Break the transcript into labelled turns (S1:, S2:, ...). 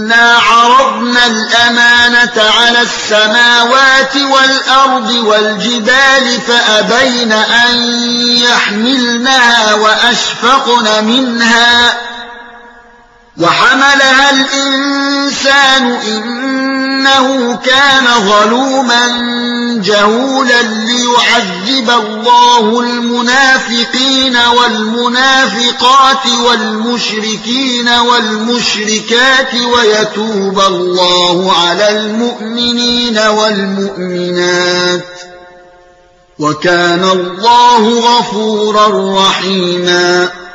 S1: إنا عرضنا الأمانة على السماوات والأرض والجبال فأبين أن يحملنها وأشفقن منها وحملها الإنسان إنه كان ظلوما جهولا ليعذب الله المنافقين والمنافقات والمشركين والمشركات ويتوب الله على المؤمنين والمؤمنات وكان الله غفورا رحيما